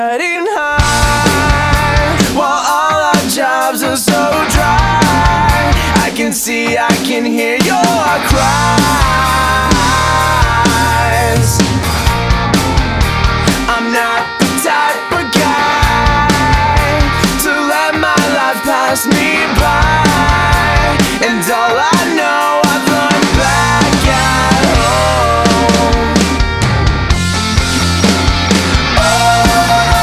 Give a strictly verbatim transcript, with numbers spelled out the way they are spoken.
Riding high, while all our jobs are so dry. I can see, I can hear your cry.